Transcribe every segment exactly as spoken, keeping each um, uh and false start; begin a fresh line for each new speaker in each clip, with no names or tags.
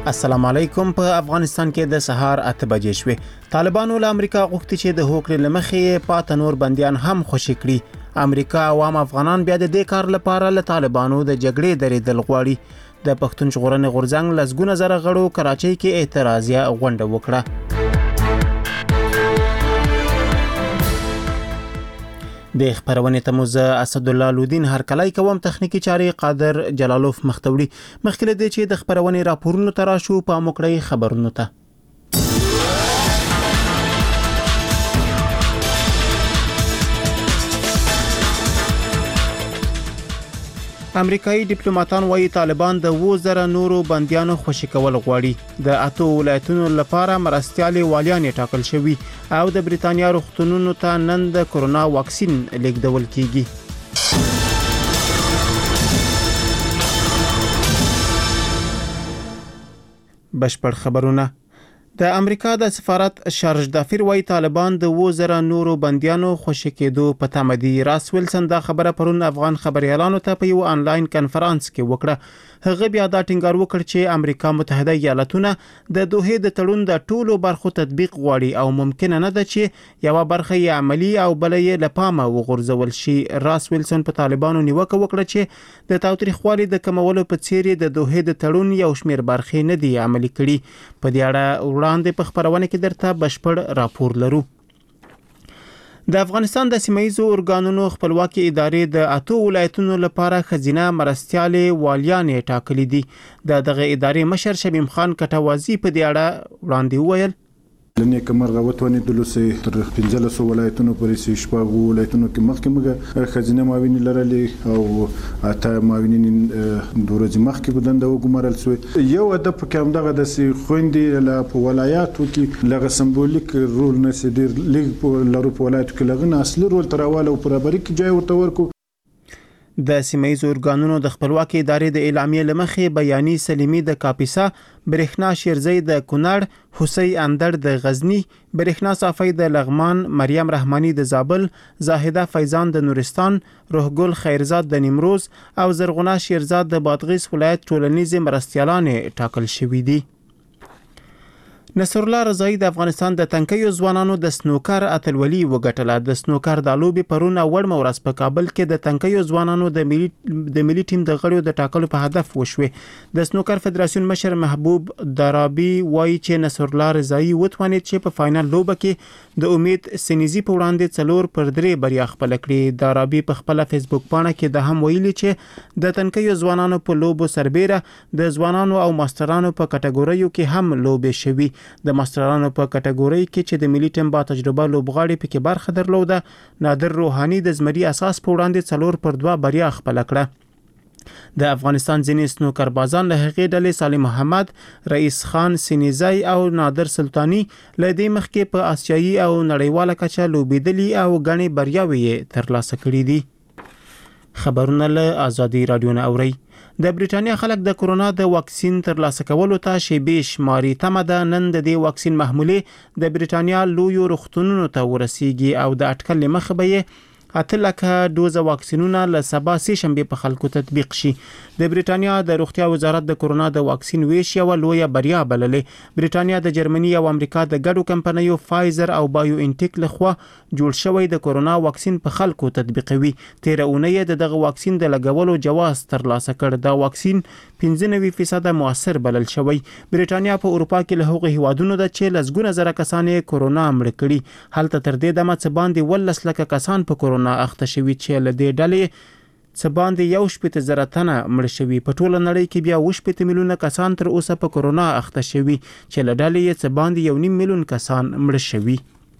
السلام علیکم. په افغانستان کې د سهار اته بجې شوې. طالبانو له امریکا غوښتي چې د هوکړې لمخې پات نور بنديان هم خوشي کړي. امریکا عوام افغانان بیا د دې کار لپاره له طالبانو د جګړې درېدل غواړي. د پښتون ژغورنې غورځنګ لسګونه زره غړو کراچۍ کې اعتراضیه غونډه وکړه. د خبرونې تموز اسد الله لودین هر کله کوم تخنیکی چاري قادر جلالوف مختوړي. مخکله د چې د خبرونې راپورونو تراشو په موکړی خبرونو ته. امریکایي ډیپلوماټان وايي طالبان د وزره نورو بنديانو خوشي کول غواړي. د اته ولایتونو لپاره مرستيالي والیان ټاکل شوي او د بریتانیا روغتونونو ته نن د کورونا واکسین لیږدول کیږي. بشپړ خبرونه. د امریکا د سفارت شارج دافیر وايي طالبان د وزره نورو بنديانو خوشي کېدو په تمدي. راس ویلسن دا خبره پرون افغان خبريالانو ته په یو آنلاین کانفرنس کې وکړه. هغه بیا دا ټینګار وکړ چې امریکا متحده ایالاتونه د دوه د تړون د ټولو برخو تطبیق غواړي او ممکن نه ده چې یو برخه یې عملی او بل یې لپامه وغورځول شي. راس ویلسن په طالبانو نیوکه وکړه چې د تاوتریخوالي د کمولو په څیر د دوه د تړون یو شمیر برخې نه دي عملي کړي. په دې اړه وړاندې په خبرونه کې درته بشپړ راپور لرو. د افغانستان د سیمایي اورګانونو خپلواکي ادارې د اته ولایتونو لپاره خزینه مرستيالي والیان ټاکلي دي. د دغه ادارې مشر شمیم خان کټوازی په دې اړه وړاندې وویل.
لنی کمرغه وتونی د لوسې تر پنځلس ولایتونو پورې سي شپږ ولایتونو کې مخکې موږ خزینه معاونین لرلې او اته معاونین د ورځې مخکې بدند وګمارل شو. یو هدف کې هم دغه د سي خويندې له په ولایاتو کې لغه سمبولیک رول نه سي ډیر لیګ په لارو په ولایتو کې لغه اصلي رول تراواله او برابرۍ کې ځای ورته ورکو.
د سیمایي اورګانونو د خپلواکي ادارې د اعلامیې لمخې بیاني سلیمي د کاپیسا، برېښنا شیرزی د کونړ، حسی اندر د غزنی، برېښنا صافی د لغمان، مریم رحمانی د زابل، زاهده فیضان د نورستان، روحګل خیرزاد د نیمروز او زرغونه شیرزاد د بادغیس ولایت ټولنیز مرستيالان ټاکل شوي دي. نصر الله رضایی د افغانستان د تنکیو ځوانانو د سنوکر اتلولي وګټله. د سنوکر د لوبي پرون اول مورس په کابل کې د تنکیو ځوانانو د ملي د ملي ټیم د غړو د ټاکلو په هدف وشوه. د سنوکر فدراسیون مشر محبوب درابي وایي چې نصر الله رضایی وتوانید چې په فائنل لوبه کې د امید سنیزي په وړاندې څلور پر درې بریا خپل کړي. درابي په خپل فیسبوک پاڼه کې د هم ویلي چې د تنکیو ځوانانو په لوبو سربېره د ځوانانو او ماسترانو په کټګوریو کې هم لوبې شوي. د ماسترانو په کټګوري کې چې د ملي ټیم با تجربه لوبغاړي پکې برخه درلوده، نادر روحاني د زمري اساس په وړاندې څلور پر دوه بریا خپل کړه. د افغانستان ځینې سنوکربازان له هغې ډلې صالح محمد، رئیس خان سینیزی او نادر سلطانی له دې مخکې په آسیایي او نړیواله کچه لوبېدلي او غني بریاوې ترلاسه کړې دي. خبرونه له آزادي رادیو نه اوري. د بریټانیا خلک د کورونا د واکسین ترلاسه کولو ته شیبې شماري. تمه ده نن د دې واکسین محمولې د بریټانیا لویو روغتونونو ته ورسیږي او د اټکل مخ به یې اته لکه دوزه واکسینونه له سبا سه شنبه په خلکو تطبیق شي. د بریټانیا د روغتیا وزارت د کورونا د واکسین ویش یو لوی بریا بللې. بریټانیا د جرمني او امریکا د ګډو کمپنیو فایزر او بایو انټیک لخوا جوړ شوی د کورونا واکسین په خلکو تطبیقوي. تیر اونۍ د دغه واکسین د لګولو جواز ترلاسه کړ. دا واکسین پنځه نوي فیصد موثر بلل شوی. بریټانیا په اروپا کې له هغو هیوادونو د چې لسګونه زره کسان کورونا مړ کړي. هلته تر دې دمه څه باندې ولس لکه کسان په کورونا اخته شوي چې له دې ډلې څه باندې یو شپېته زره تنه مړ شوي. په ټوله نړۍ کې بیا اووه شپېته میلیونه کسان تر اوسه په کورونا اخته شوي چې له ډلې یې څه باندې یو نیم میلیون کسان مړ شوي.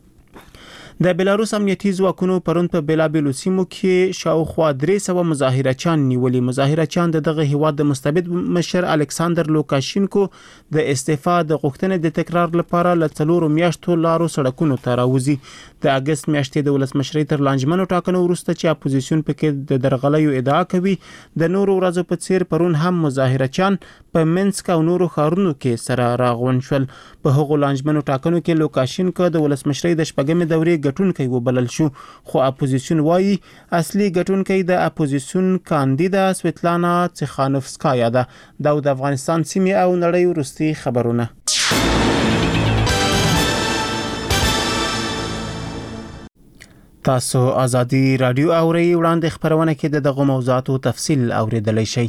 د بلاروس امنیتي ځواکونو پرون په بیلابیلو سیمو کې شاوخوا درې سوه مظاهرچیان نیولي. مظاهرچیان د دغه هیواد د مستبد مشر الکساندر لوکاشینکو د استعفا د غوښتنې د تکرار لپاره له څلورو میاشتو لارو سړکونو ته راوځي. د اگست میاشتې د ولسمشرۍ تر لانجمنو ټاکنو وروسته چې اپوزیسیون پکې د درغلیو ادعا کوي، د نورو ورځو په څیر پرون هم مظاهرچیان په منسک او نورو ښارونو کې سره راغونډ شول. په هغو لانجمنو ټاکنو کې لوکاشینکو د ولسمشرۍ د شپږمې دورې ګټونکی وبلل شو، خو اپوزیسیون وایي اصلي ګټونکی د اپوزیسیون کاندیدا سویتلانا تسخانوفسکایا ده. دا د افغانستان سیمې او نړۍ وروستي خبرونه. تاسو ازادي رادیو اورئ. وړاندې خبرونه کې د دغه موضوعاتو تفصیل اوریدلای شئ.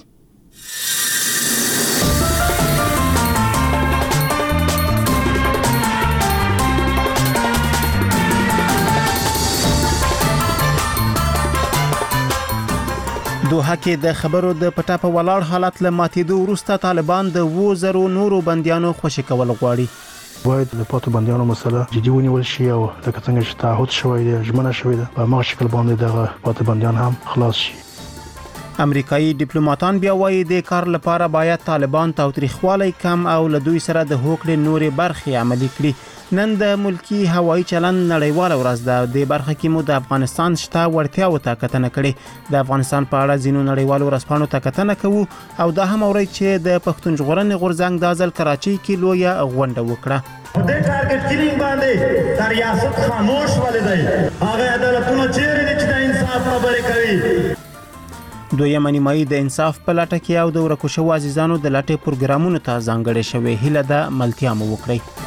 دوحه کې د خبرو د پټاپه ولاړ حالت له ماتېدو وروسته طالبان د اووه زرو نورو بندیانو خوشي کول غواړي.
باید د پاتو بندیانو مسله جدي ونیول شي او لکه څنګه چې تعهد شوی دی ژمنه شوی ده په هغه شکل باندې دغه پاتو بندیان هم خلاص شي.
امریکایي ډیپلوماټان بیا وایي د کار لپاره باید طالبان تاوتریخوالی کم او له دوی سره د هوکړې نورې برخې عملي کړي. نن د ملکی هوایي چلند نړیواله ورځ ده. د برخه کې مو د افغانستان شته وړتیاو ته کتنه کړې. د افغانستان په اړه ځینو نړیوالو ورځپاڼو ته کتنه کوو او دا هم اورئ چې د پښتون ژغورنې غورځنګ د ځل کراچۍ کې لویه غونډه وکړه.
د ټارګټ کلینګ باندې تر ریاست خاموش ولې دی. هغه عدالتونه چیرې دي چې د انصاف خبرې کوي.
دویمه نیمایي د انصاف په لټه کې او د ورکو شوو عزیزانو د لټې پروګرامونو ته ځانګړې شوې. هیله ده ملتیا مو وکړئ.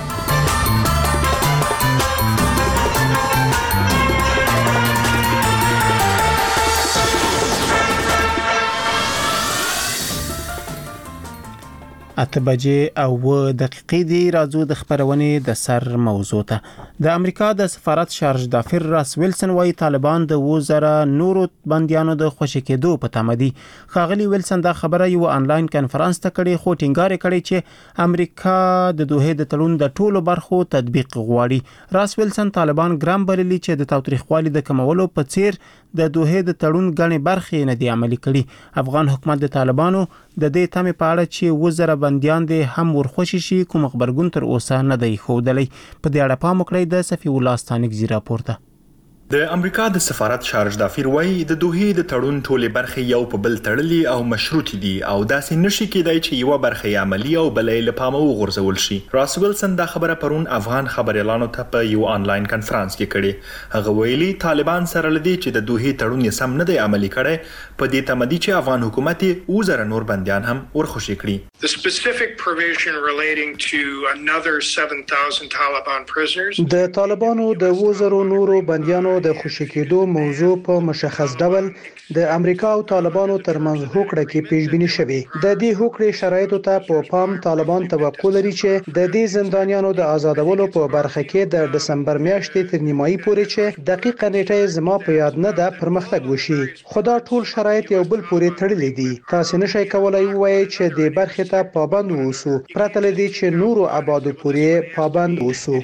اته بجې او اووه دقیقې دي. راځو د خبرونې د سر موضوع ته. د امریکا د سفارت شارج دافر راس ویلسن وايي طالبان د اووه زره نورو بندیانو د خوشي کېدو په تمه دي. ښاغلي ویلسن دا خبره یو آنلاین کانفرنس ته کړې، خو ټینګار کړی چې امریکا د دوحې د تړون د ټولو برخو تطبیق غواړي. راس ویلسن طالبان ګرام بللي چې د تاوتریخوالي د کمولو په څیر د دوحې د تړون غني برخې نه دي عملي کړي. افغان حکومت د طالبانو د دې تمې په اړه چې اووه زره بندیان دي هم ورخوشي شي کوم خبرګون تر اوسه نه دی ښودلی. په دې اړه پام وکړئ د صفي الله ستانکزي راپور ته.
د امریکا د سفارت شارج دافر وایي د دوحې د تړون ټولې برخې یو په بل تړلي او مشروطې دي او داسې نشي کېدای چې یو برخه عملی او بلې له پامه وغورځول شي. راس ویلسن دا خبره پرون افغان خبريالانو ته په یو آنلاین کانفرنس کې کړې. هغه ویلي طالبان سره لدی چې د دوحې تړون یې سم نه دی عملی کړی. په دې تمدي چې افغان حکومت اووه زره نور بندیان هم ورخوشي کړي.
The specific provision relating to another seven thousand Taliban prisoners.
د طالبانو د اووه زره نورو بندیانو د خوشي کېدو موضوع په مشخص ډول د امریکا او طالبانو ترمنځ هوکړه کې پیش بینی شوی. د دې هوکړې شرایطو ته په پام طالبان توقع لري چې د دې زندانیانو د آزادولو په برخه کې د دسمبر میاشتې تر نیمایي پورې چې دقیقه نیټه زما په یاد نه ده پرمختګ وشي. خدا ټول شرایط یو بل پورې تړلي دي. تاسو نشئ کولای وایئ چې د برخې ته پابند اوسو پرته لدی چې نورو آبادو پورې پابند اوسو.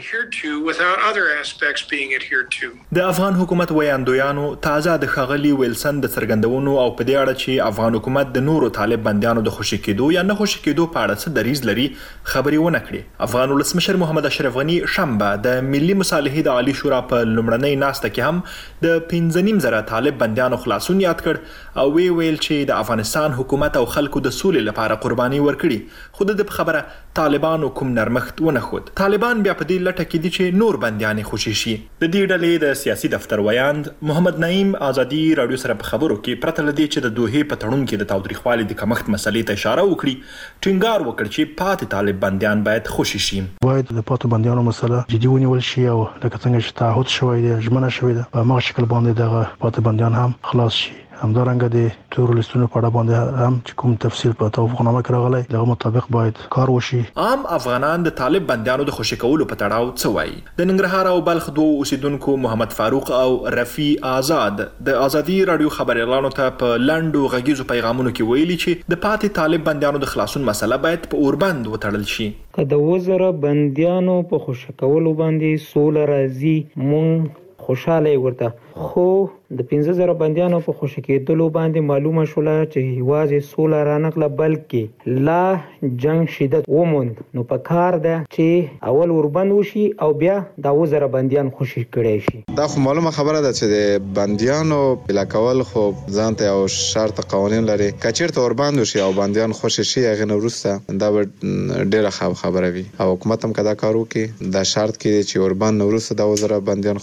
د افغان حکومت ویاندویانو تازه د ښاغلي ویلسن د څرګندونو او په دې اړه چې افغان حکومت د نورو طالب بندیانو د خوشي کېدو یا نه خوشي کېدو په اړه څه دریځ لري خبرې ونه کړې. افغان ولسمشر محمد اشرف غنی شنبه د ملي مصالحې د عالی شورا په لومړنۍ ناسته کې هم د پنځه نیم زره طالب بندیانو خلاصون یاد کړ او وی ویل چې د افغانستان حکومت او خلکو د سولې لپاره قرباني ورکړي. خو د خبره طالبانو کوم نرمښت ونه خود. طالبان بیا په دې لټه کې دي چې نور بندیان خوشي شي. د دې ډلې د سیاسي دفتر ویاند محمد نعیم ازادي رادیو سره په خبرو کې پرته لدی چې د دوحې په تړون کې د تاوتریخوالي د کمښت مسلې ته اشاره وکړي، ټینګار وکړ چې پاتې طالب بندیان باید خوشي شي.
باید د پاتو بندیانو مسله جدي ونیول شي او لکه څنګه چې تعهد شوی دی ژمنه شوی ده په هغه شکل باندې دغه پاتو بندیان هم خلاص شي. همدارنګه د تور لیستونو په اړه باندې هم چې کوم تفصیل په توافقنامه کې راغلی دغه مطابق باید کار وشي.
عام افغانان د طالب بندیانو د خوشي کولو په تړاو څه وایي؟ د ننګرهار او بلخ دوه اوسیدونکو محمد فاروق او رفیع آزاد د ازادي رادیو خبريالانو ته په لنډو غږیزو پیغامونو کې ویلي چې د پاتې طالب بندیانو د خلاصون مسله باید په اوربند وتړل شي.
که د اووه زره بندیانو په خوشي کولو باندې سوله راځي مونږ خوشاله ورته، خو د پنځه زره بندیانو په خوشي کېدلو باندې معلومه شوله چې یوازې سوله رانغله بلکې لا جنگ شدت وموند. نو په کار ده چې اول وربند وشي او بیا د اووه زره بندیان خوشي کړي شي.
دا خو معلومه خبره ده چې د بندیانو بلا کول خو ځان ته یو شرط قوانین لري. که چیرته وربند وشي او بندیان خوشي شي هغه نه وروسته دا ډیره خبره وي او حکومت هم کدا کار وکړي دا شرط کې چې وربند نه وروسته د اووه زره بندیان خوشي کېږي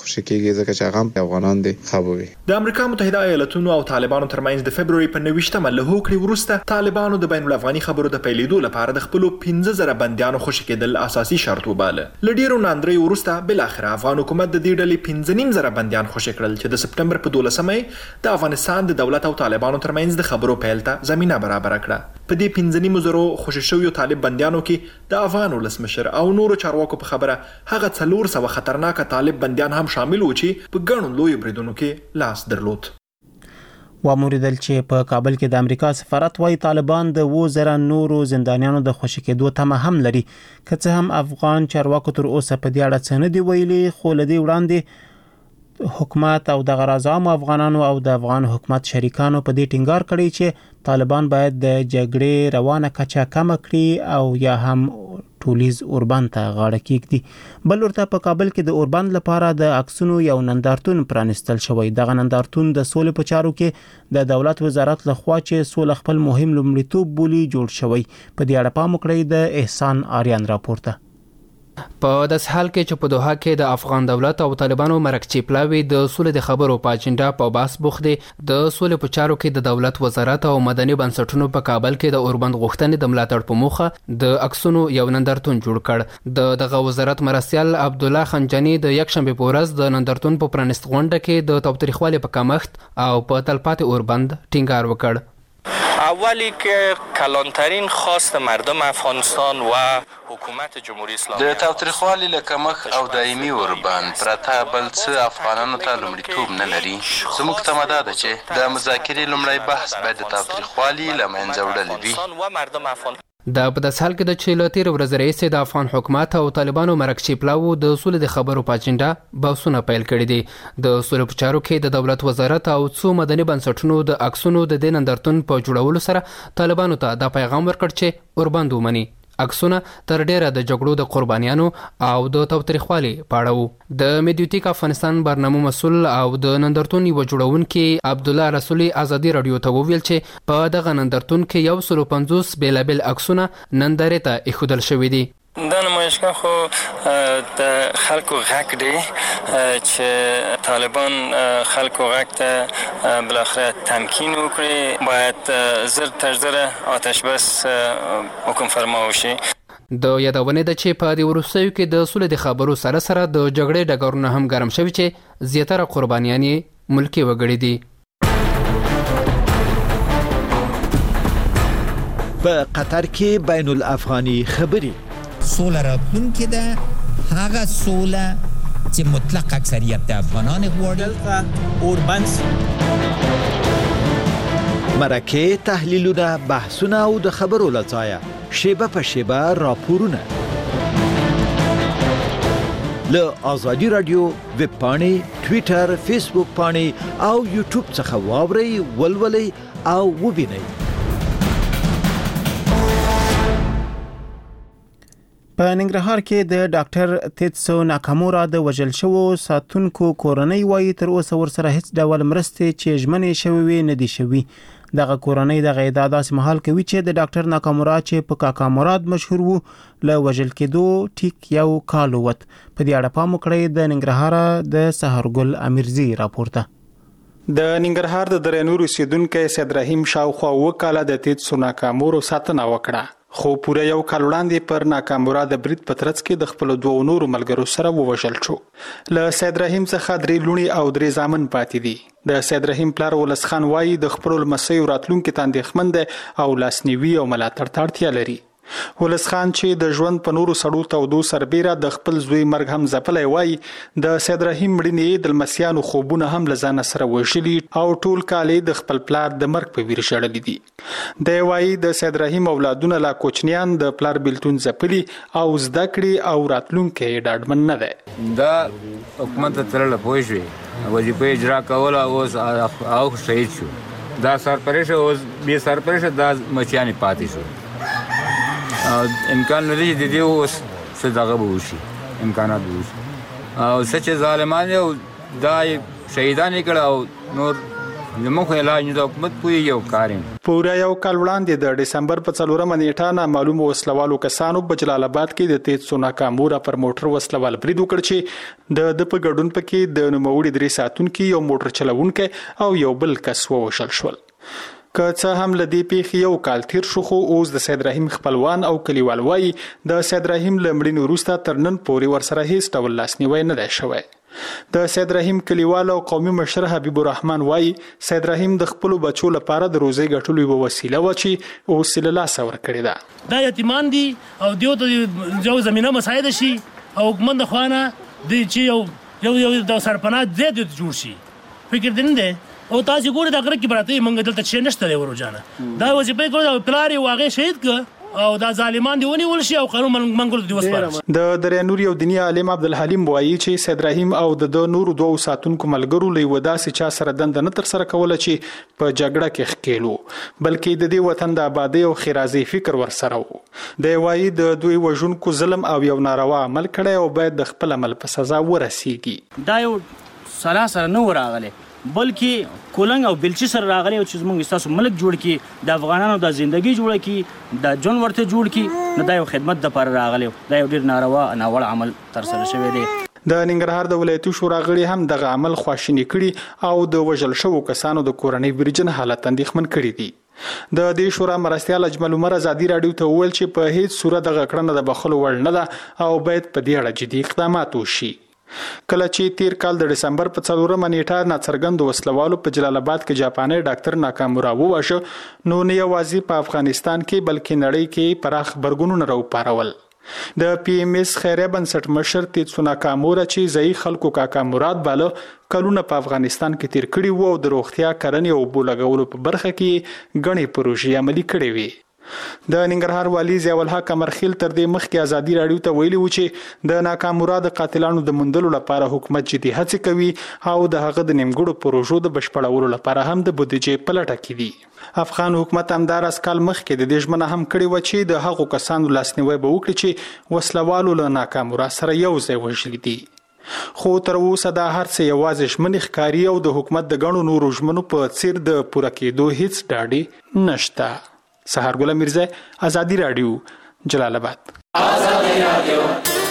کیږي ځکه چې هغه افغانان دي خبوي.
د امریکا متحده ایالاتونو او طالبانو ترمنځ د فبرवरी په نوښتمه له هوکړې وروسته طالبانو د بین الافغاني خبرو د پیلېدو لپاره د خپل پنځه زره بنديانو خوشي کېدل اساسي شرط وباله. لډیرو ناندري وروسته بل اخر افغان حکومت د دې ډلې پنځه نیم زره بنديان خوشي کړل چې د سپټمبر په دولسمه د افغانستان د دولت او طالبانو ترمنځ د خبرو پیل ته زمينه برابر کړه. په دې پنځه نیم زره خوشي شویو طالب بنديانو کې د افغان ولسمشر او نورو چارواکو په خبره هغه څلور سوه خطرناک طالب بنديان هم شامل و چې په ګڼو لوی بریدونو کې لاس درلود.
واموریدل چې په کابل کې د امریکا سفارت وايي طالبان د و زره نورو زندانیانو د خوشي کېدو تمه هم لري. که څه هم افغان چارواکو تر اوسه په دې اړه څه نه دی ویلي، خو له دې وړاندې حکومت او د غرازام افغانانو او د افغان حکومت شریکانو په دې ټینګار کړی چې طالبان باید د جګړې روانه کچه کم کړي او یا هم ټولیز اوربند ته غاړه کېږدي. بل ورته په کابل کې د اوربند لپاره د عکسونو یو نندارتون پرانستل شوی. دغه نندارتون د سولې په چارو کې د دولت وزارت لخوا چې سوله خپل مهم لومړیتوب بولي جوړ شوی. په دې اړه پام وکړئ د احسان آریان راپورته.
په داس حال کې چې په دوحه کې د افغان دولت او طالبانو مرکچی پلاوی د سولې د خبرو په اجنډا په باس بوخت دي، د سولې په چارو کې د دولت وزارت او مدني بنسټونو په کابل کې د اوربند غوښتنې د ملاتړ په موخه د عکسونو یو نندارتون جوړ کړ. د دغه وزارت مرستیال عبد الله خنجانی د یک شنبه په ورځ د نندارتون په پرانست غونډه کې د تاوتریخوالي په کمښت او په تلپاتې اوربند ټینګار وکړ.
اولی که کلانترین خواست مردم افغانستان و حکومت جمهوری اسلامی
د تاوتریخوالي له کمښت او دایمي اوربند پرته بل څه افغانانو ته لومړیتوب نه لري. زموږ تمه دا ده چې د مذاکرې لومړی بحث باید د تاوتریخوالي له منځه وړل وي.
د په داس حال کې د چې له تېرې ورځې راهیسې د افغان حکومت او طالبانو مرکچی پلاوو د سولې د خبرو په اجنډا بحثونه پیل کړي دي. د سولې په چارو کې د دولت وزارت او څو مدني بنسټونو د عکسونو د دې نندارتون په جوړولو سره طالبانو ته دا پیغام ورکړ چې اوربند ومني. عکسونه تر ډیره د جګړو د قربانیانو او د تاوتریخوالي په اړه وو. د میډیوټیک افغانستان برنامه مسول او د نندارتون یو جوړونکي عبد الله رسولي ازادي رادیو ته وویل چې په دغه نندارتون کې یو سل پنځوس بیلابل عکسونه نندارې ته ایښودل شوي دي.
دا نمایشگاه خو د خلکو غږ دی چې طالبان خلکو غږ ته بالاخره تمکین وکړي، باید زر تر زر آتش بس حکم فرما وشي.
د یادونه ده چې په دې وروستیو کې د سولې د خبرو سره سره د جګړې ډګرونه هم ګرم شوي چې زیاتره قربانیان یې ملکي وګړي دي.
په قطر کې بین الافغاني خبري
سوله راتلونکې ده، هغه سوله چې مطلق اکثریت د افغانان غواړي.
اوربند مرکه تحلیلونه، بحثونه او د خبرو لڅایه شیبه په شیبه راپورونه له آزادي رادیو ویب پاڼې، ټویټر، فیسبوک پاڼې او یوټیوب څخه واورئ، ولولئ او وبینئ.
په ننګرهار کې د ډاکټر تیتسو ناکامورا د وژل شوو ساتونکو کورنۍ وايي تر اوسه ورسره هیڅ ډول مرستې چې ژمنې شوي نه دي شوي. دغه کورنۍ دغه ادعا داسې مهال کوي چې د ډاکټر ناکامورا چې په کاکا مراد مشهور وو له وژل کېدو ټیک یو کال ووت. په دې اړه پام وکړئ د ننګرهار د سحرګل امیرزي راپورته.
د ننګرهار د درنور اوسیدونکو سید رحیم شاوخوا وکاله د تیتسو ناکامورا ساتنه وکړه، خو پوره یو کال وړاندې پر ناکامورا د برید په ترڅ کې د خپل دوه نورو ملګرو سره ووژل شو. له سید رحیم څخه درې لونی او درې زامن پاتې دي. د سید رحیم پلار ولس خان وایي د خپل لمسیو راتلونکو ته اندېښمن دی او لاسنیوي او ملاتړ ته اړتیا لري. ولس خان چې د ژوند په نورو سړو تودو سربیره د خپل زوی مرګ هم ځپلی وایي د سید رحیم مړینې د لمسیانو خوبونه هم له ځانه سره وژلي او ټول کال د خپل پلار د مرګ په ویر ژړلي دي. دی وایي د سید رحیم اولادونه لا کوچنیان د پلار بیلتون ځپلي او زده کړې او راتلونکی یې ډاډمن نه دی.
دا حکومت ته تلله پوه شوې، وظیفه اجرا کوله، اوس او شهید شو. دا سرپرشه اوس بې سرپرشه دا مچیانې پاتې شو. امکان لري چې د دې اوس څه دغه به وشي، امکانات به وشي. او څه چې ظالمان یې دا شهیدان یې کړه او نور زموږ علاج د حکومت پوي یو کارین
پورا یو کال وړاندې د ډسمبر په څلورمه نیټه نه معلوم وسلوالو کسانو په جلال آباد کې د تیز سوناکا مورا پر موټر وسلوال برید وکړ چې د د په ګډون پکې د نوموړي درې ساتونکو یو موټر چلوونکی او یو بل کس ووژل شول. که څه هم لدی پیښې یو کال تیر شو خو اوس د سید رحیم خپلوان او کلیوال وایي د سید رحیم لمړي وروسته تر نن پورې ورسره هیڅ ډول لاسنیوي نه دی شوی. د سید رحیم کلیوال او قومي مشر حبیب الرحمن وایي سید رحیم د خپل بچو لپاره د روزي ګټلو یو وسیله و چې اوس له لاسه ورکړې ده.
دا یتیمان دي او دیو ته جو زمينه مساعده شي او حکومت د خوانه د چې یو یو یو د سرپناه زیات جوړ شي فکر دین دی او تاسو ګورئ دا غره کې براته منګ دلته چې نشته دی ورجانه دا وظیفه کوي او پلاری واغې شهید ک او دا ظالمان دی ونی ولشي او قانون منګول دی وسپارل.
د درینور یو دنیا عالم عبدالحلیم وایي چې سید رحیم او د نورو دوه ساتونکو ملګرو له وداسې چا سره دند نه تر سره کوله چې په جګړه کې خکېلو بلکې د دې وطن د آبادی او خیرازي فکر ورسره وو. د وایي د دوی وژونکو ظلم او یو ناروا عمل کړی او باید د خپل عمل په سزا ورسیږي.
دا یو سلاسل نه وراغله بلکې کولنګ او بلچي سره راغلي او چې موږ تاسو ملک جوړ کی د افغانانو د ژوندۍ جوړ کی د جون ورته جوړ کی نه دا یو خدمت د پر راغلي دا یو ډیر ناروا ناوړ عمل تر سره شوی دی.
د ننګرهار د ولایتي شورا غړي هم دغه عمل خواشینی کړي او د وژل شوو کسانو د کورنۍ برجن حالت اندېښمن کړي دي. د دې شورا مرستيال اجمل عمر ازادي رادیو ته ویل چې په هیڅ صورت دغه کړنه د بخلو وړ نه ده او باید په دې اړه جدي اقدامات وشي. کله چې تیر کال د دسمبر په څلورمه نیټه ناڅرګند وسلوالو په جلال آباد کې جاپاني ډاکټر ناکامورا وواشه نو نه یوازې په افغانستان کې بلکې نړۍ کې پراخ برګونونه راوپارول. د پی ایم اس خیریه بنسټ مشر تیتسو ناکامورا چې ځای خلکو کاکا مراد باله کلونه په افغانستان کې تیر کړي وو او د روغتیا کرنې او بولګولو په برخه کې غني پروژې عملي کړې وي. د ننګرهار والی ضیاء الحق امرخیل تر دې مخکې ازادي رادیو ته ویلي و چې د ناکام مراد قاتلانو د مندلو لپاره حکومت جدي هڅې کوي او د هغه د نیمګړو پروژو د بشپړولو لپاره هم د بودیجې په لټه کې دي. افغان حکومت همدار اس کال مخکې د دې ژمنه هم کړې و چې د هغو کسانو لاسنیوي به وکړي چې وسلوالو له ناکام مراد سره یو ځای وژلي دي. خو تر اوسه دا هر څه یوازې ژمنې ښکاري او د حکومت د ګڼو نورو ژمنو په څیر د پوره کېدو هیڅ ډاډ نشته. سحر ګل میرزا ازادي رادیو جلال آباد. ازادي رادیو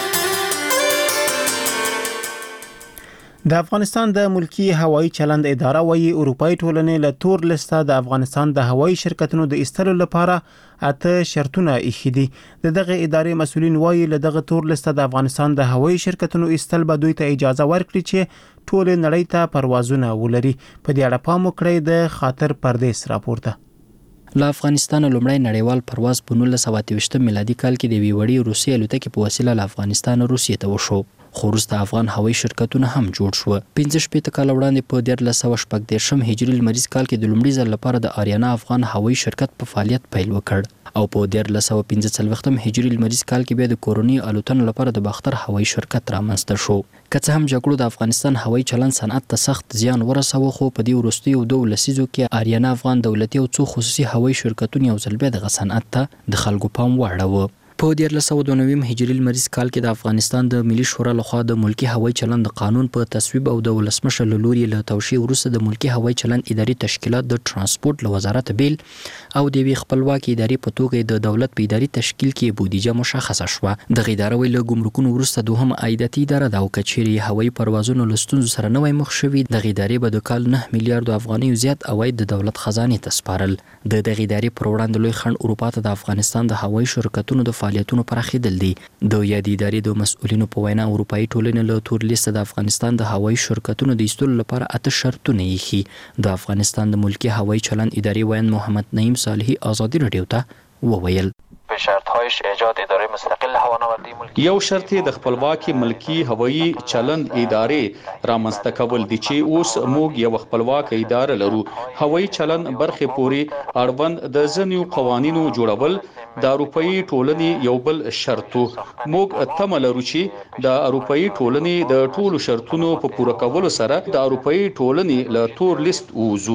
د افغانستان د ملکی هوایی چلند اداره وايي اروپאי ټولنې له تور لیسته د افغانستان د هوایی شرکتونو د ایستلو لپاره اته شرطونه ایښي دي. د دغه ادارې مسؤلین وايي له دغه تور لیسته د افغانستان د هوایی شرکتونو ایستل به دوی ته اجازه ورکړي چې ټول نړۍ ته پروازونه ولري. په دې اړه پام وکړئ د خاطر پردیس راپورته.
له افغانستان لومړی نړیوال پرواز په نولس سوه اته ویشت میلادي کال کې د یوې وړې روسي الوتکې په وسیله له افغانستان روسیې ته وشو. خو وروسته افغان هوایي شرکتونه هم جوړ شو. پنځه شپېته کاله وړاندې په دیارلس سوه شپږ دېرشم هجري لمریز کال کې د لومړي ځل لپاره د آریانا افغان هوایي شرکت په فعالیت پیل وکړ او په دیارلس سوه پنځه څلوېښتم هجري لمریز کال کې بیا د کورونی الوتنو لپاره د باختر هوایي شرکت رامنځته شو. که څه هم جګړو د افغانستان هوایي چلند صنعت ته سخت زیان ورساوه خو په دې وروستیو دوه لسیزو کې آریانا افغان دولتي او څو خصوصي هوایي شرکتونه یو ځل بیا دغه صنعت ته د خلکو پام واړاوه. په دیارلس سوه دوه نوي هجري لمریز کال کې د افغانستان د ملي شورا لخوا د ملکی هوایي چلند قانون په تصویب او د ولسمشر له لوري له توشیح وروسته د ملکی هوایي چلند اداري تشکیلات د ترانسپورت له وزارت بیل او د یوې خپلواکې ادارې په توګه د دولت په اداري تشکیل کې بودیجه مشخصه شوه. دغه اداره ویل ګمرکونو وروسته دوهم عایداتي اداره ده او که چیرې هوایي پروازونو له ستونزو سره نه وای مخ شوي دغه ادارې به د کال نه میلیارډو افغانیو زیات عواید د دولت خزانې ته سپارل. د دغه ادارې پر وړاندې لوی خنډ اروپا ته د افغانستان د هوایي شرکتونو د فعالیتونو پراخېدل دي. د یادې ادارې د مسؤلینو په وینا اروپאי ټولنې له تور لیسته د افغانستان د هوایي شرکتونو د ایستلو لپاره اته شرطونه ایښي. د افغانستان د ملکی هوایي چلند ادارې ویاند محمد نعیم صالحي ازادي رادیو ته وویل
به شرط‌هایش ایجاد اداره مستقل هوانوردی ملکی
یو شرط د خپلواکي ملکی هوایي چلند ادارې رامنځته کول دي چې اوس موږ یو خپلواک اداره لرو. هوایي چلند برخه پوری اړوند د ځینو قوانینو جوړول د اروپאי ټولنې یو بل شرطو. موږ تمه لرو چې د اروپאי ټولنې د ټولو شرطونو په پوره کولو سره د اروپאי ټولنې له تور لیست ووزو.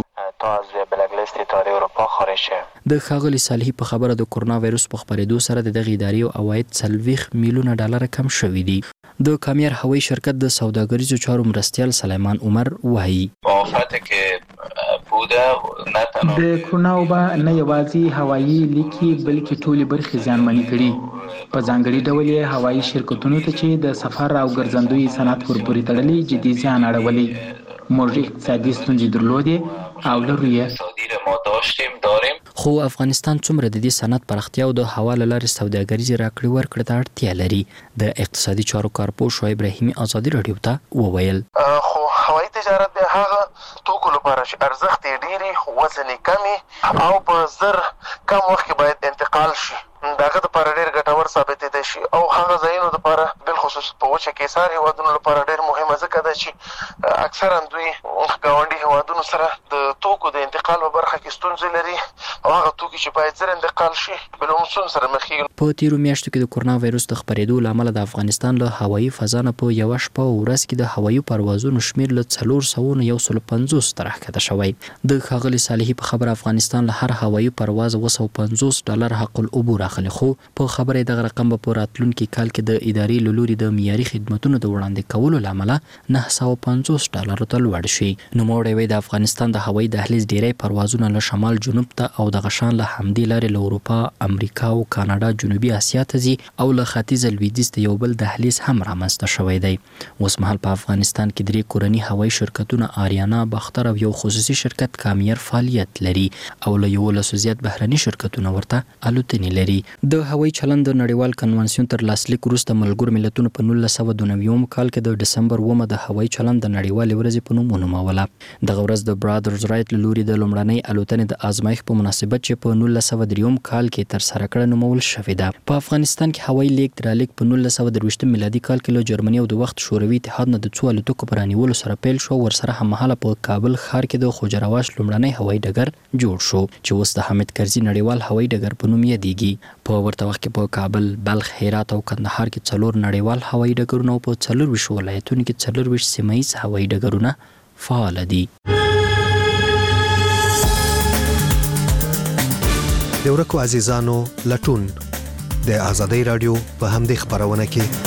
د ښاغلي صالحي په خبره د کرونا وایرس په خپرېدو سره د دغه ادارې عواید څلوېښت میلیونه ډالر کم شوي دي. د کامیار هوایي شرکت د سوداګریزو چارو مرستیال سلیمان عمر وایي
آفت که بوده نه تنها
د کرونا وبا نه یوازې هوایي لیکي بلکې ټولې برخې زیانمنې کړي. په ځانګړي ډول یې هوایي شرکتونو ته چې د سفر او ګرځندوی صنعت ورپورې تړلي جدي زیان اړولی. موږ اقتصادي ستونزې درلودې او لرو یې
ما داشتیم داریم.
خو افغانستان څومره د دې صنعت پراختیا او د هوا له لارې سوداګریزې راکړې ورکړې ته اړتیا لري. د اقتصادي چارو کارپوه شعیب رحیمي ازادي راډیو ته وویل
خو هوایي تجارت د هغه توکو لپاره چې ارزښت یې ډېرې وزن یې کمې او په زر کم وخت کې باید انتقال شي، دغه دپاره ډېر ګټور ثابتېدی شي او هغه ځایونو دپاره بالخصوص په وچه کې ایسار هېوادونو لپاره ډېر مهمه ځکه ده چې اکثرا دوی ګاونډي هېوادونو سره د توکو د انتقال په برخه کې ستونزې لري او هغه توکي چې باید زر انتقال شي بلومسون سره مخ کېږي.
په تیرو میاشتو کې د کرونا وایرس د خپرېدو له امله د افغانستان له هوایي فضا نه په یوه شپه او ورځ کې د هوایي پروازونو شمېر له څلور سوه نه یو سل پنځوس ته راښکته شوی. د ښاغلي صالحي په خبره افغانستان له هر هوایي پرواز اوه سوه پنځوس ډالر حق العبور اخلي، خو په خبره دغه رقم به په راتلونکي کال کې د ادارې له لوري د معیاري خدمتونو د وړاندې کولو له امله نه سوه پنځوس ډالرو ته لوړ شي. نوموړی وایي د افغانستان د هوایي دهلیز ډیری پروازونه له شمال جنوب ته او دغه شان له همدې لارې له اروپا، امریکا او کاناډا جنوبي اسیا ته ځي او له ختیځ لویدیځ ته یو بل دهلیز هم رامنځته شوی دی. اوس مهال په افغانستان کې درې کورني هوایي شرکتونه آریانا، باختر او یو خصوصي شرکت کامیر فعالیت لري او له یولسو زیات بهرني شرکتونه ورته الوتنې لري. د هوایي چلند د نړیوال کنونسیون تر لاسلیک وروسته ملګرو ملتونو په نولس سوه دوه نوي کال کې د ډسمبر اوومه د هوایي چلند د نړیوالې ورځې په نوم ونوموله. دغه ورځ د برادرز رایټ له لوري د لومړنۍ الوتنې د ازمایښت په مناسبت چې په نولس سوه درې کال کې ترسره کړه نومول شوې ده. په افغانستان کې هوایي لیږد رالېږد په نولس سوه درویشتم میلادي کال کې له جرمني او د وخت شوروي اتحاد نه د څو الوتکو په رانیولو سره پیل شو. ورسره هممهاله په کابل ښار کې د خوجر اواش لومړنی هوایي ډګر جوړ شو چې اوس د حامد کرزي نړیوال هوایي ډګر په نوم یادېږي. په ورته وخت کې په کابل، بلخ، هرات او کندهار کې څلور نړیوال هوایي ډګرونه او په څلورویشت ولایتونو کې څلورویشت سیمه ییز هوایي ډګرونه فعال دي.
د ورکو عزیزانو لټون د آزادۍ راډیو په همدې خبرونه کې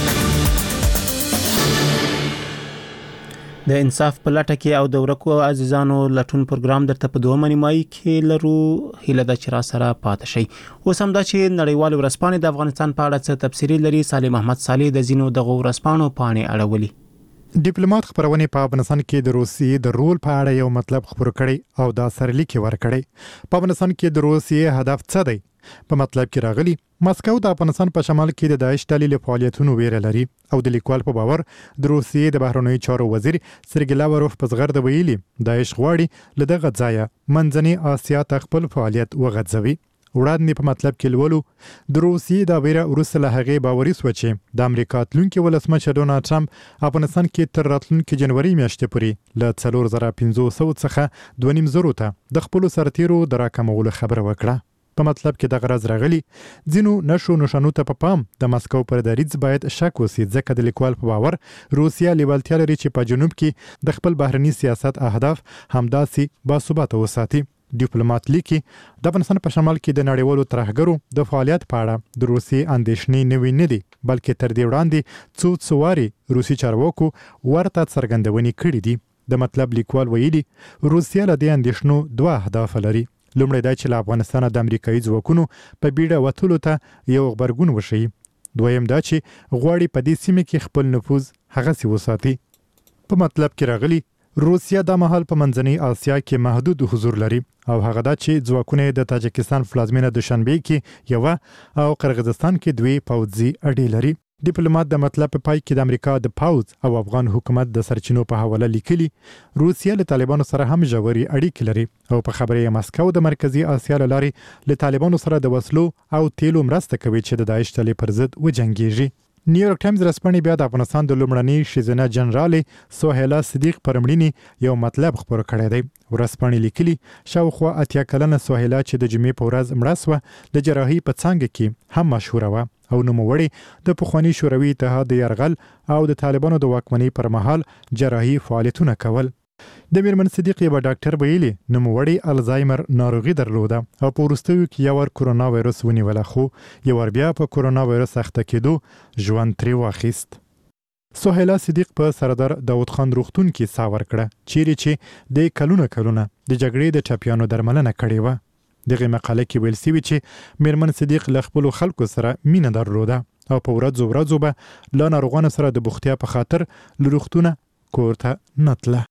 د انصاف په لټه کې او د ورکو عزیزانو لټون پروګرام درته په دوه نیمایي کې لرو. هیله ده چې را سره پاتې شئ. اوس هم دا چې نړیوال ورځپاڼې د افغانستان په اړه څه تبصرې لري. صالح محمد صالح د ځینو دغه ورځپاڼو پاڼې اړولي.
ډیپلوماټ خبرونه په افغانستان کې د روسیې د رول په اړه یو مطلب خبرو کړي او دا سرلیک ورکړي. په افغانستان کې د روسیې هدف څه دی؟ په مطلب کې راغلي مسکو د افغانستان په شمال کې د داعش ډلې له فعالیتونو ویره لري او د لیکوال په باور د روسیې د بهرنیو چارو وزیر سرګی لاوروف په زغرد ویلي داعش غواړي له دغه ځایه منځنۍ اسیا ته خپل فعالیت وغځوي. وړاندې په مطلب کې لولو د روسیې د ویره وروسته له هغې باوري شو چې د امریکا تلونکي ولسمشر ډونالډ ټرمپ افغانستان کې تر راتلونکي جنوري میاشتې پورې له څلور زره پنځه سوه څخه دوه نیم زرو ته د خپلو سرتیرو د راکمولو خبره وکړه. په مطلب کې دغه راز راغلي ځینو نشو نشانو ته په پام د مسکو پر دریځ باید شک وسي ځکه د لیکوال په باور روسیا لیوالتیا لري چې په جنوب کې د خپل بهرني سیاست اهداف همداسي باثباته وساتي. ډیپلوماټ لیکي د افغانستان په شمال کې د نړیوالو ترهګرو د فعالیت په اړه د روسیې اندېښنې نوي نه دي بلکې تر دې وړاندې څو څواري روسي چارواکو ورته څرګندونې کړې دي. د مطلب لیکوال ویلي روسیا له دې اندېښنو دوه اهداف لري. لومړی دا چې له افغانستانه د امریکایي ځواکونو په بیړه وتلو ته یو غبرګون وشي. دویم دا چې غواړي په دې سیمه کې خپل نفوذ هغسې وساتي. په مطلب کې راغلي روسیا د مهال په منځنۍ اسیا کې محدود حضور لري او هغه دا چې ځواکونه د تاجکستان پلازمینه دوشنبه کې یو او قرغیزستان کې دوی پوځي اډې لري. ډیپلوماټ د مطلب په پای کې د امریکا د پوځ او افغان حکومت د سرچینو په حواله لیکلي روسیا له طالبانو سره هم ژورې اړیکې لري او په خبره یې مسکو د مرکزی اسیا له لارې له طالبانو سره د وسلو او تیلو مرسته کوي چې د داعش ډلې پر ضد وجنګیږي. نیویارک ټایمز رسپانې بیا د افغانستان د لومړنۍ ښځینه جنرالې سهیلا صدیق پر مړینې یو مطلب خپور کړی دی. ورځپاڼې لیکلي شاوخوا اتیا کلنه سهیلا چې د جمعې په ورځ مړه سوه د جراحي په څانګه کې هم مشهوره وه او نوموړې د پخواني شوروي اتحاد د یرغل او د طالبانو د واکمنۍ پر مهال جراحي فعالیتونه کول. د میرمن صدیق یو ډاکټر ویلي نوموړې الزایمر ناروغي درلوده او په وروستیو کې یو ور کرونا وایرس ونیوله خو یو ور بیا په کرونا وایرس اخته کېدو ژوند ترې واخیست. سهیلا صدیق په سردار داود خان روغتون کې سا ورکړه چیرې چې د کلونه کلونه د جګړې د ټپیانو درملنه کړې وه. دغه مقاله کې ویل شوي چې میرمن صدیق له خپلو خلکو سره مینه درلوده او په ورځو ورځو به له ناروغانو سره د بوختیا په خاطر له روغتونه کور ته نه تله.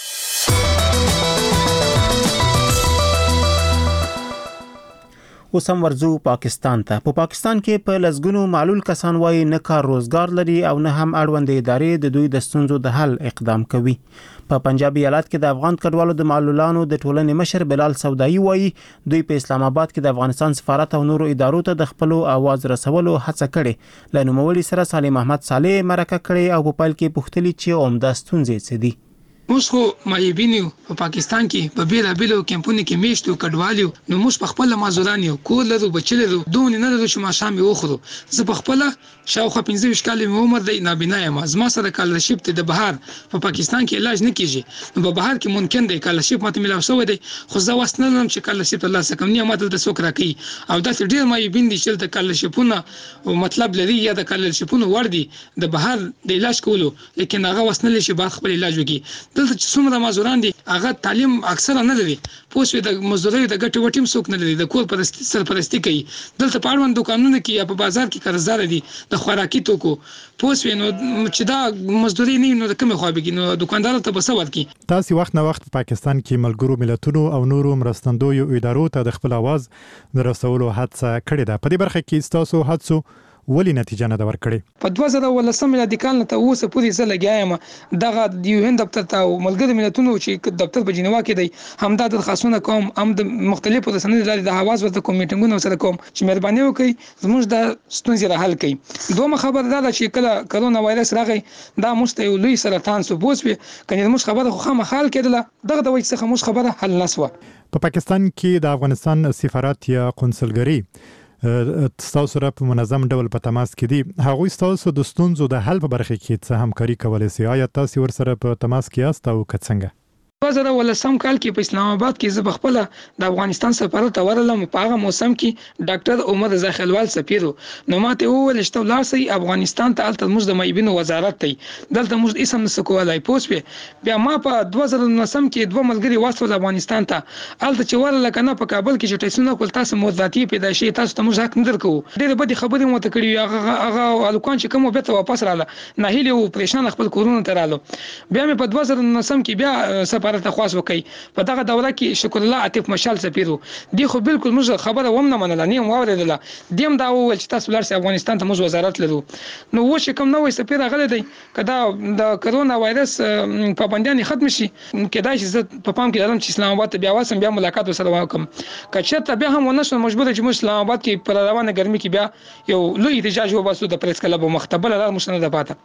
اوس هم ورځو پاکستان ته. په پاکستان کې په لسګونو معلول کسان وایي نه کار روزګار لري او نه هم اړوند ادارې د دوی د ستونزو د حل اقدام کوي. په پنجاب ایالت کې د افغان کډوالو د معلولانو د ټولنې مشر بلال سودایي وایي دوی په اسلام آباد کې د افغانستان سفارت او نورو ادارو ته د خپل आवाज رسولو هڅه کړې. له نوموړي سره سالم احمد صالح مرکه کړې او په پیل کې پوښتلي چې عمده ستونزې څه دي.
موږ خو مایبینیو په پاکستان کې په بیلا بیلو کمپونی کې میشتو کډوالیو نو موږ په خپل مازوران یو کول لرو بچل لرو دون نه لرو چې ما شامي وخورو. زه په خپل شاوخه پنځه ویشت کال عمر دی نابینا یم. زما سره کالرشپ ته د بهر په پاکستان کې علاج نه کیږي نو په بهر کې ممکن دی کالرشپ ماته ملاو شوی دی خو زه واسنه لرم چې کالرشپ الله سکم نه ماته د سوک راکې او دا ډیر مایبین دي چې د کالرشپونه مطلب لري یا د کالرشپونه ور دي د بهر د علاج کولو لیکن هغه واسنه لشي بعد خپل علاج وکي. دلته چې څومره مازوران دي هغه تعلیم اکثره نه لري پوسوي د مزدوري د ګټ وټیم څوک نه لري د کور پرستی سرپرستی کوي. دلته په اړوند دکانونه کې یا په بازار کې قرضدار دي د خوراکي توکو پوسوي نو چې دا مزدوري نه نو د کومه خو به نو دکاندار ته بسوت کی.
تاسو وخت نه وخت پاکستان کې ملګرو ملتونو او نورو مرستندویو ادارو ته د خپل आवाज رسولو هڅه کړې ده. په دې برخه کې تاسو هڅو ولی نتیجه نه دا ورکړي.
په دوه زره ولسم میلادي کال نه ته اوسه پوری زه لګیایم دغه د یو هند دفتر ته او ملګرو ملتونو چې دفتر په جنیوا کې دی همدا د خاصونه کوم هم د مختلفو د سندې لري د حواس ورته کمیټینګونو سره کوم چې مهرباني وکړي زموږ د ستونزې را حل کړي. دوه خبر دا چې کله کرونا وایرس راغی دا مست یو لوی سرطان سو بوسوي کني موږ خبره خو خامہ حل کېدله دغه د وجه څخه موږ خبره حل نسوه.
په پاکستان کې د افغانستان سفارت یا قونسلګری تاسو سره په منظم ډول په تماس کې دي. هغوی تاسو د ستونزو د حل په برخه کې څه همکاري کولای شي؟ آیا تاسو ور سره په تماس کې یاست او که څنګه؟
دوه زره ولسم کال کې په اسلام آباد کې زه بخپل د افغانستان سفارت ورلم په هغه موسم کې ډاکټر عمر رضا خلوال سفیرو نو ماته وویل چې ولر سي افغانستان ته الته موږ د مایبینو وزارت ته دلته موږ اسم نسکولای پوسوي بیا ما په دوه زره نولسم کې دوه ملګری واسطه افغانستان ته الته چې ورل کنه په کابل کې چې تاسو کول تاسو موظفي پیدا شي تاسو ته موږ حق نه درکو. ډېر بده خبرې مو ته کړی هغه هغه الکان چې کوم به ته واپس رااله نه هیله او پریشان خپل کورونه ته رااله. بیا مې په دوه زره نولسم کې بیا سفارت خاص وکي په دغه دوره کې شکر الله عاطف مشال سفیرو دی خو بالکل موږ خبره وم نه منله نیم واوریدله دیم دا وویل چې تاسو لار سي افغانستان ته موږ وزارت لرو. نو و چې کوم نوې سفیر غلې دی کدا د کرونا وایرس پابندیان ختم شي کېدای شي زه په پام کې لرم چې اسلام آباد بیا واسم بیا ملاقات وسره وکم کچته بیا هم ونه شو مجبور چې موږ اسلام آباد کې پر روانه ګرمي کې بیا یو لوی احتجاج وباسو د پریس کلب مختبل لار مشنه ده پاته.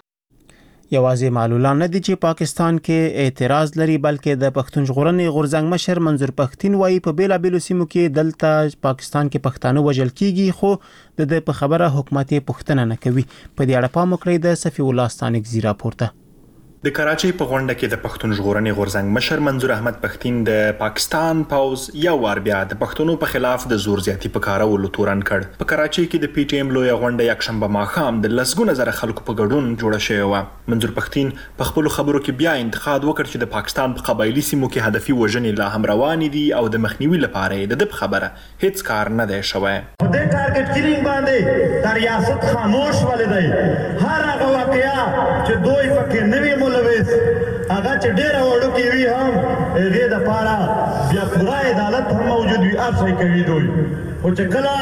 یوازې معلولان نه دي چې پاکستان کې اعتراض لري بلکې د پښتون ژغورنې غورځنګ مشر منظور پښتين وایي په بیلا بیلو سیمو کې دلته پاکستان کې پښتانه وژل کیږي خو د دې په خبره حکومت پښتنه نه کوي. په دې اړه پام وکړئ د صفی الله ستانکزی راپورته.
د کراچۍ په غونډه کې د پښتون ژغورنې غورځنګ مشر منظور احمد پښتين د پاکستان پاوز یو وار بیا د پښتنو په خلاف د زور زیاتی په کارولو تورن کړ. په کراچۍ کې د پی ټی ایم لوی غونډه یک شنبه ماښام د لسګونه زره خلکو په ګډون جوړه شوې و. منظور پښتين په خپل خبرو کې بیا انتقاد وکړ چې د پاکستان په قبایلی سیمو کې هدفي وژنې لا هم روانې دي او د مخنیوي لپاره د دې خبره هیڅ کار نه دی شوی.
د ټارګټ کیلینګ باندې د ریاست خاموش ولې دی هر هغه واقعیا چې دوی پکې نوی ملوث هغه چې ډېر وړو کې وي هم هغه د پاره بیا پوره عدالت هم موجود وي افسر کوي دوی او چې کله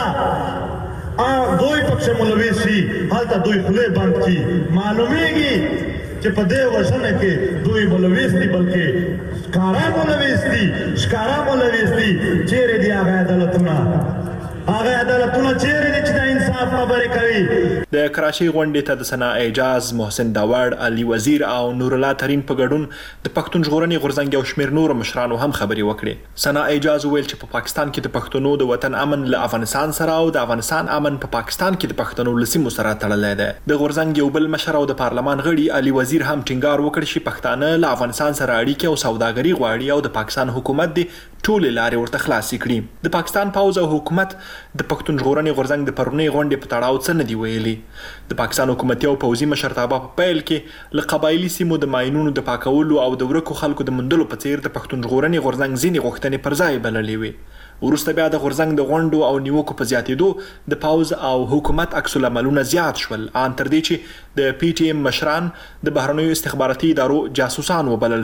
ا دوی پکې ملوث شي هلته دوی خله بند کی معلومیږي چې په دې وژنه کې دوی ملوث دي بلکې ښکارا ملوث دي ښکارا ملوث دي چیرې دی هغه عدالتونه هغه عدالتونه چیرې دي چې د انصاف خبرې کوي.
د کراچۍ غونډې ته د ثنا اعجاز، محسن داوړ، علي وزیر او نور الله ترين په ګډون د پښتون ژغورنې غورځنګ یو شمېر نور مشرانو هم خبرې وکړې. ثنا اعجاز ویل چې په پاکستان کې د پښتنو د وطن امن له افغانستان سره او د افغانستان امن په پاکستان کې د پښتنو له سیمو سره تړلی دی. د غورځنګ یو بل مشر او د پارلمان غړي علي وزیر هم ټینګار وکړ چې پښتانه له افغانستان سره اړیکې او سوداګري غواړي او د پاکستان حکومت دی ټولې لارې ورته خلاصې کړي. د پاکستان پوځ او حکومت د پښتون ژغورنې غورځنګ د پرونۍ غونډې په تړاو څه نه دي ویلي. د پاکستان حکومتي او پوځي مشرتابه په پیل کې له قبایلي سیمو د ماینونو د پاکولو او د ورکو خلکو د موندلو په څیر د پښتون ژغورنې غورځنګ ځینې غوښتنې پر ځای بللې وې. وروسته بیا د غورځنګ د غونډو او نیوکو په زیاتېدو د پوځ او حکومت عکس العملونه زیات شول، ان تر دې چې د پی ټي ایم مشران د بهرنیو استخباراتي ادارو جاسوسان وبلل